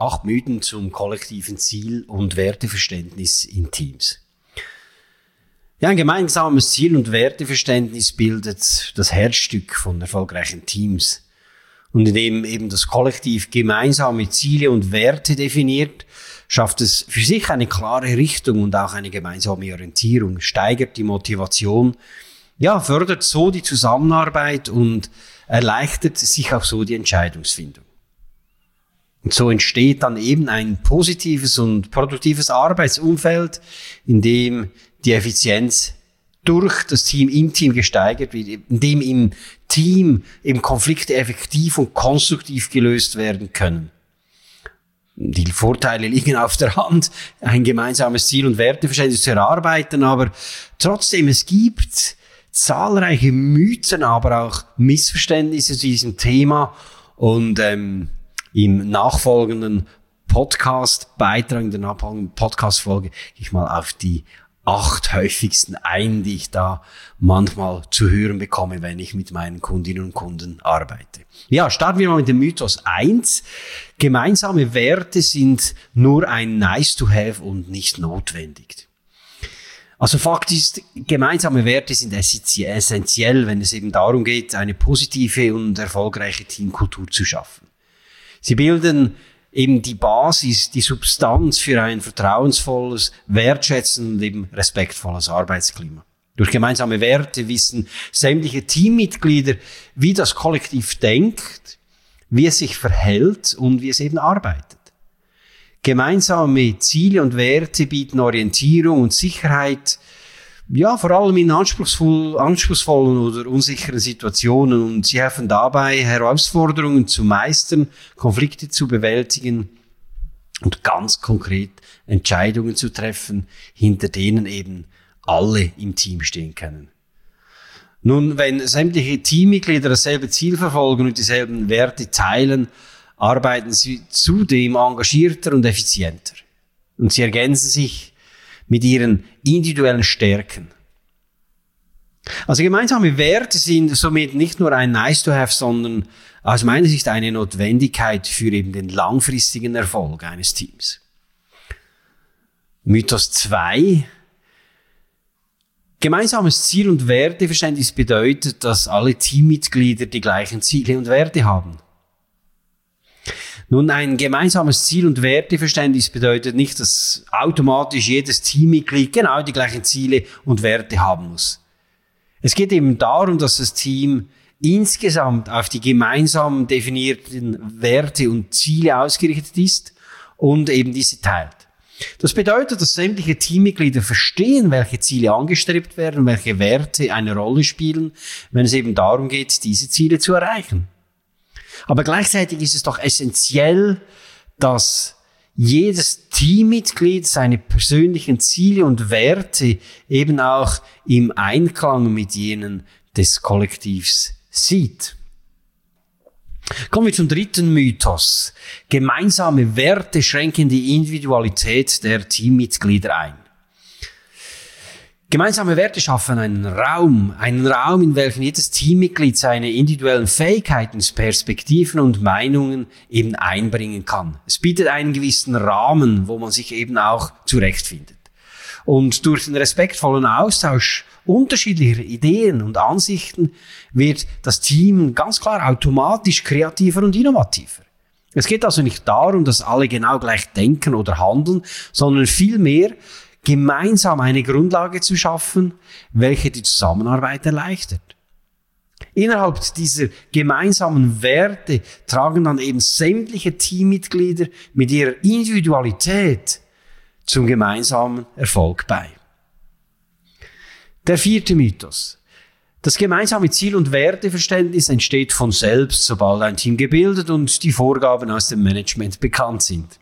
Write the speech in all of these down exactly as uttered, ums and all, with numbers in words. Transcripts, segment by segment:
acht Mythen zum kollektiven Ziel- und Werteverständnis in Teams. Ja, ein gemeinsames Ziel- und Werteverständnis bildet das Herzstück von erfolgreichen Teams. Und indem eben das Kollektiv gemeinsame Ziele und Werte definiert, schafft es für sich eine klare Richtung und auch eine gemeinsame Orientierung, steigert die Motivation, ja, fördert so die Zusammenarbeit und erleichtert sich auch so die Entscheidungsfindung. Und so entsteht dann eben ein positives und produktives Arbeitsumfeld, in dem die Effizienz durch das Team im Team gesteigert wird, in dem im Team eben Konflikte effektiv und konstruktiv gelöst werden können. Die Vorteile liegen auf der Hand, ein gemeinsames Ziel- und Werteverständnis zu erarbeiten, aber trotzdem, es gibt zahlreiche Mythen, aber auch Missverständnisse zu diesem Thema und ähm, im nachfolgenden Podcast-Beitrag, in der nachfolgenden Podcast-Folge, gehe ich mal auf die acht häufigsten ein, die ich da manchmal zu hören bekomme, wenn ich mit meinen Kundinnen und Kunden arbeite. Ja, starten wir mal mit dem Mythos eins. Gemeinsame Werte sind nur ein Nice to have und nicht notwendig. Also Fakt ist, gemeinsame Werte sind essentiell, wenn es eben darum geht, eine positive und erfolgreiche Teamkultur zu schaffen. Sie bilden eben die Basis, die Substanz für ein vertrauensvolles, wertschätzendes und eben respektvolles Arbeitsklima. Durch gemeinsame Werte wissen sämtliche Teammitglieder, wie das Kollektiv denkt, wie es sich verhält und wie es eben arbeitet. Gemeinsame Ziele und Werte bieten Orientierung und Sicherheit, ja, vor allem in anspruchsvoll, anspruchsvollen oder unsicheren Situationen, und sie helfen dabei, Herausforderungen zu meistern, Konflikte zu bewältigen und ganz konkret Entscheidungen zu treffen, hinter denen eben alle im Team stehen können. Nun, wenn sämtliche Teammitglieder dasselbe Ziel verfolgen und dieselben Werte teilen, arbeiten sie zudem engagierter und effizienter. Und sie ergänzen sich mit ihren individuellen Stärken. Also gemeinsame Werte sind somit nicht nur ein Nice to have, sondern aus meiner Sicht eine Notwendigkeit für eben den langfristigen Erfolg eines Teams. Mythos zwei. Gemeinsames Ziel- und Werteverständnis bedeutet, dass alle Teammitglieder die gleichen Ziele und Werte haben. Nun, ein gemeinsames Ziel- und Werteverständnis bedeutet nicht, dass automatisch jedes Teammitglied genau die gleichen Ziele und Werte haben muss. Es geht eben darum, dass das Team insgesamt auf die gemeinsam definierten Werte und Ziele ausgerichtet ist und eben diese teilt. Das bedeutet, dass sämtliche Teammitglieder verstehen, welche Ziele angestrebt werden, welche Werte eine Rolle spielen, wenn es eben darum geht, diese Ziele zu erreichen. Aber gleichzeitig ist es doch essentiell, dass jedes Teammitglied seine persönlichen Ziele und Werte eben auch im Einklang mit jenen des Kollektivs sieht. Kommen wir zum dritten Mythos. Gemeinsame Werte schränken die Individualität der Teammitglieder ein. Gemeinsame Werte schaffen einen Raum, einen Raum, in welchem jedes Teammitglied seine individuellen Fähigkeiten, Perspektiven und Meinungen eben einbringen kann. Es bietet einen gewissen Rahmen, wo man sich eben auch zurechtfindet. Und durch den respektvollen Austausch unterschiedlicher Ideen und Ansichten wird das Team ganz klar automatisch kreativer und innovativer. Es geht also nicht darum, dass alle genau gleich denken oder handeln, sondern vielmehr gemeinsam eine Grundlage zu schaffen, welche die Zusammenarbeit erleichtert. Innerhalb dieser gemeinsamen Werte tragen dann eben sämtliche Teammitglieder mit ihrer Individualität zum gemeinsamen Erfolg bei. Der vierte Mythos. Das gemeinsame Ziel- und Werteverständnis entsteht von selbst, sobald ein Team gebildet und die Vorgaben aus dem Management bekannt sind.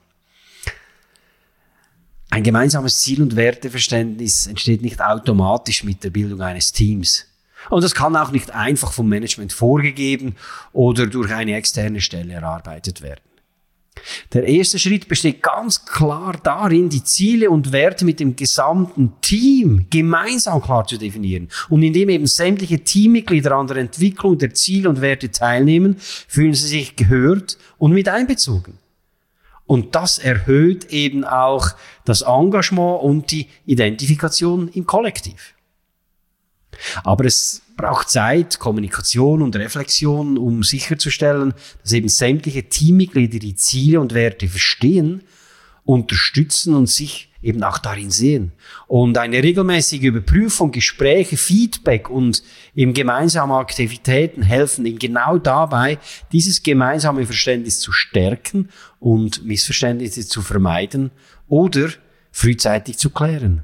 Ein gemeinsames Ziel- und Werteverständnis entsteht nicht automatisch mit der Bildung eines Teams. Und das kann auch nicht einfach vom Management vorgegeben oder durch eine externe Stelle erarbeitet werden. Der erste Schritt besteht ganz klar darin, die Ziele und Werte mit dem gesamten Team gemeinsam klar zu definieren. Und indem eben sämtliche Teammitglieder an der Entwicklung der Ziele und Werte teilnehmen, fühlen sie sich gehört und mit einbezogen. Und das erhöht eben auch das Engagement und die Identifikation im Kollektiv. Aber es braucht Zeit, Kommunikation und Reflexion, um sicherzustellen, dass eben sämtliche Teammitglieder die Ziele und Werte verstehen, unterstützen und sich eben auch darin sehen. Und eine regelmäßige Überprüfung, Gespräche, Feedback und eben gemeinsame Aktivitäten helfen eben genau dabei, dieses gemeinsame Verständnis zu stärken und Missverständnisse zu vermeiden oder frühzeitig zu klären.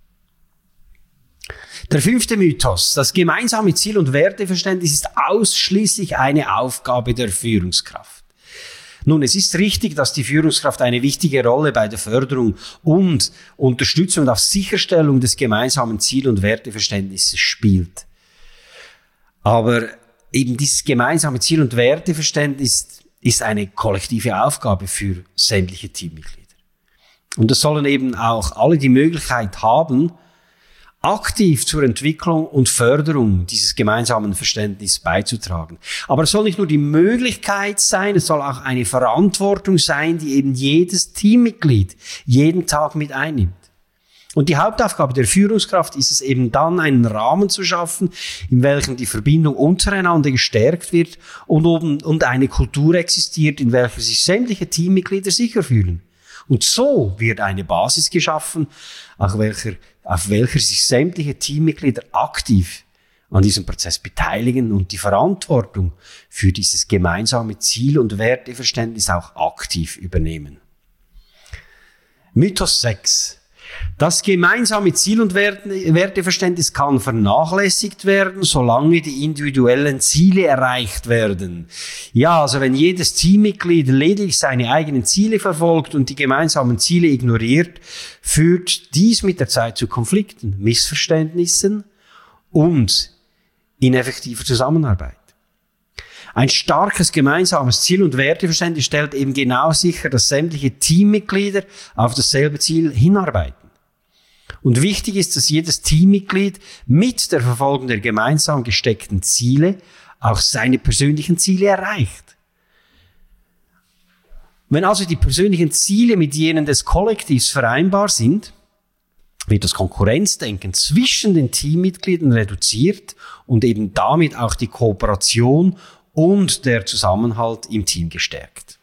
Der fünfte Mythos. Das gemeinsame Ziel- und Werteverständnis ist ausschließlich eine Aufgabe der Führungskraft. Nun, es ist richtig, dass die Führungskraft eine wichtige Rolle bei der Förderung und Unterstützung und auch Sicherstellung des gemeinsamen Ziel- und Werteverständnisses spielt. Aber eben dieses gemeinsame Ziel- und Werteverständnis ist eine kollektive Aufgabe für sämtliche Teammitglieder. Und es sollen eben auch alle die Möglichkeit haben, aktiv zur Entwicklung und Förderung dieses gemeinsamen Verständnisses beizutragen. Aber es soll nicht nur die Möglichkeit sein, es soll auch eine Verantwortung sein, die eben jedes Teammitglied jeden Tag mit einnimmt. Und die Hauptaufgabe der Führungskraft ist es eben dann, einen Rahmen zu schaffen, in welchem die Verbindung untereinander gestärkt wird und, oben, und eine Kultur existiert, in welcher sich sämtliche Teammitglieder sicher fühlen. Und so wird eine Basis geschaffen, auf welcher, auf welcher sich sämtliche Teammitglieder aktiv an diesem Prozess beteiligen und die Verantwortung für dieses gemeinsame Ziel- und Werteverständnis auch aktiv übernehmen. Mythos sechs. Das gemeinsame Ziel- und Werteverständnis kann vernachlässigt werden, solange die individuellen Ziele erreicht werden. Ja, also wenn jedes Teammitglied lediglich seine eigenen Ziele verfolgt und die gemeinsamen Ziele ignoriert, führt dies mit der Zeit zu Konflikten, Missverständnissen und ineffektiver Zusammenarbeit. Ein starkes gemeinsames Ziel- und Werteverständnis stellt eben genau sicher, dass sämtliche Teammitglieder auf dasselbe Ziel hinarbeiten. Und wichtig ist, dass jedes Teammitglied mit der Verfolgung der gemeinsam gesteckten Ziele auch seine persönlichen Ziele erreicht. Wenn also die persönlichen Ziele mit jenen des Kollektivs vereinbar sind, wird das Konkurrenzdenken zwischen den Teammitgliedern reduziert und eben damit auch die Kooperation und der Zusammenhalt im Team gestärkt.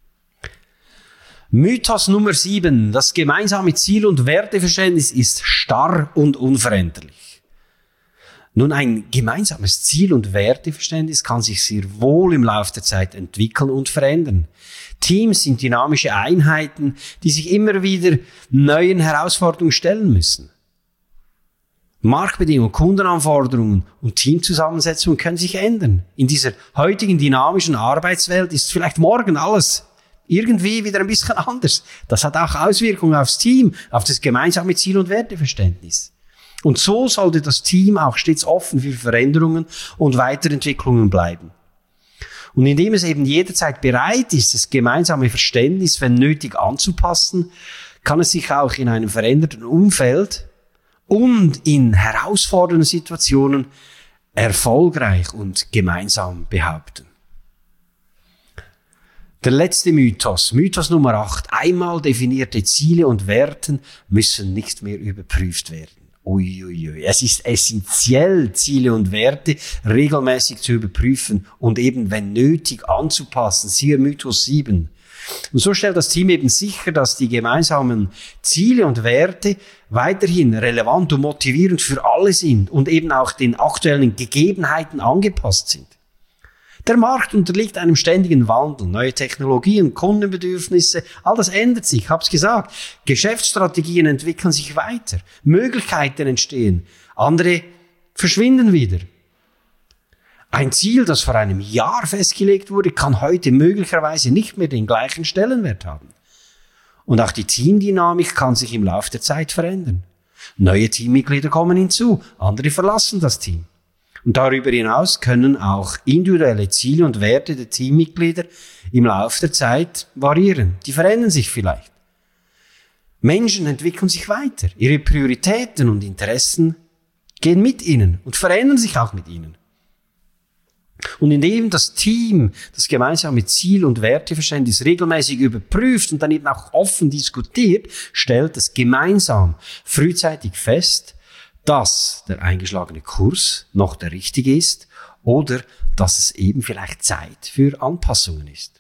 Mythos Nummer sieben. Das gemeinsame Ziel- und Werteverständnis ist starr und unveränderlich. Nun, ein gemeinsames Ziel- und Werteverständnis kann sich sehr wohl im Laufe der Zeit entwickeln und verändern. Teams sind dynamische Einheiten, die sich immer wieder neuen Herausforderungen stellen müssen. Marktbedingungen, Kundenanforderungen und Teamzusammensetzungen können sich ändern. In dieser heutigen dynamischen Arbeitswelt ist vielleicht morgen alles irgendwie wieder ein bisschen anders. Das hat auch Auswirkungen aufs Team, auf das gemeinsame Ziel- und Werteverständnis. Und so sollte das Team auch stets offen für Veränderungen und Weiterentwicklungen bleiben. Und indem es eben jederzeit bereit ist, das gemeinsame Verständnis, wenn nötig, anzupassen, kann es sich auch in einem veränderten Umfeld und in herausfordernden Situationen erfolgreich und gemeinsam behaupten. Der letzte Mythos, Mythos Nummer acht. Einmal definierte Ziele und Werten müssen nicht mehr überprüft werden. Uiuiui. Ui. Es ist essentiell, Ziele und Werte regelmäßig zu überprüfen und eben, wenn nötig, anzupassen. Siehe Mythos sieben. Und so stellt das Team eben sicher, dass die gemeinsamen Ziele und Werte weiterhin relevant und motivierend für alle sind und eben auch den aktuellen Gegebenheiten angepasst sind. Der Markt unterliegt einem ständigen Wandel. Neue Technologien, Kundenbedürfnisse, all das ändert sich, ich hab's gesagt. Geschäftsstrategien entwickeln sich weiter. Möglichkeiten entstehen. Andere verschwinden wieder. Ein Ziel, das vor einem Jahr festgelegt wurde, kann heute möglicherweise nicht mehr den gleichen Stellenwert haben. Und auch die Teamdynamik kann sich im Laufe der Zeit verändern. Neue Teammitglieder kommen hinzu, andere verlassen das Team. Und darüber hinaus können auch individuelle Ziele und Werte der Teammitglieder im Laufe der Zeit variieren. Die verändern sich vielleicht. Menschen entwickeln sich weiter. Ihre Prioritäten und Interessen gehen mit ihnen und verändern sich auch mit ihnen. Und indem das Team das gemeinsame Ziel- und Werteverständnis regelmäßig überprüft und dann eben auch offen diskutiert, stellt es gemeinsam frühzeitig fest, dass der eingeschlagene Kurs noch der richtige ist oder dass es eben vielleicht Zeit für Anpassungen ist.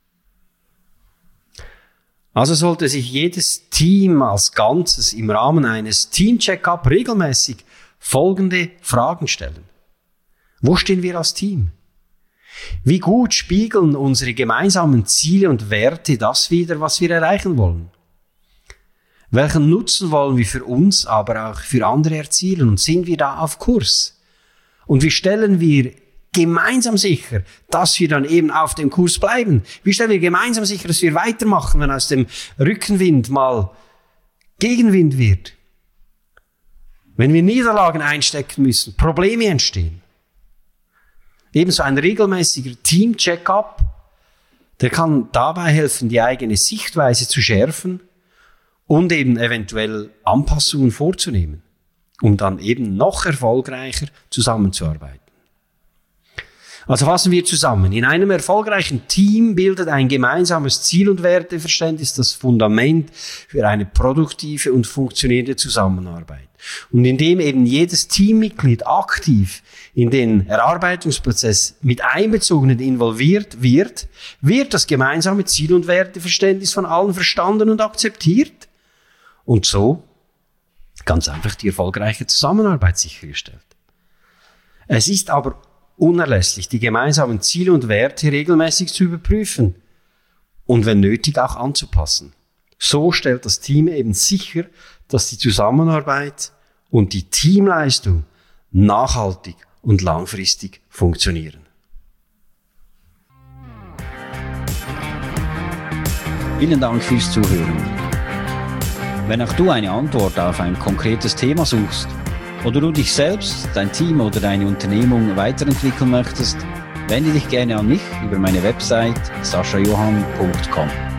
Also sollte sich jedes Team als Ganzes im Rahmen eines Team-Check-up regelmäßig folgende Fragen stellen. Wo stehen wir als Team? Wie gut spiegeln unsere gemeinsamen Ziele und Werte das wider, was wir erreichen wollen? Welchen Nutzen wollen wir für uns, aber auch für andere erzielen? Und sind wir da auf Kurs? Und wie stellen wir gemeinsam sicher, dass wir dann eben auf dem Kurs bleiben? Wie stellen wir gemeinsam sicher, dass wir weitermachen, wenn aus dem Rückenwind mal Gegenwind wird? Wenn wir Niederlagen einstecken müssen, Probleme entstehen? Ebenso ein regelmäßiger Team-Check-up, der kann dabei helfen, die eigene Sichtweise zu schärfen und eben eventuell Anpassungen vorzunehmen, um dann eben noch erfolgreicher zusammenzuarbeiten. Also fassen wir zusammen. In einem erfolgreichen Team bildet ein gemeinsames Ziel- und Werteverständnis das Fundament für eine produktive und funktionierende Zusammenarbeit. Und indem eben jedes Teammitglied aktiv in den Erarbeitungsprozess mit einbezogen und involviert wird, wird das gemeinsame Ziel- und Werteverständnis von allen verstanden und akzeptiert und so ganz einfach die erfolgreiche Zusammenarbeit sichergestellt. Es ist aber unerlässlich, die gemeinsamen Ziele und Werte regelmäßig zu überprüfen und wenn nötig auch anzupassen. So stellt das Team eben sicher, dass die Zusammenarbeit und die Teamleistung nachhaltig und langfristig funktionieren. Vielen Dank fürs Zuhören. Wenn auch du eine Antwort auf ein konkretes Thema suchst oder du dich selbst, dein Team oder deine Unternehmung weiterentwickeln möchtest, wende dich gerne an mich über meine Website sascha johann punkt com.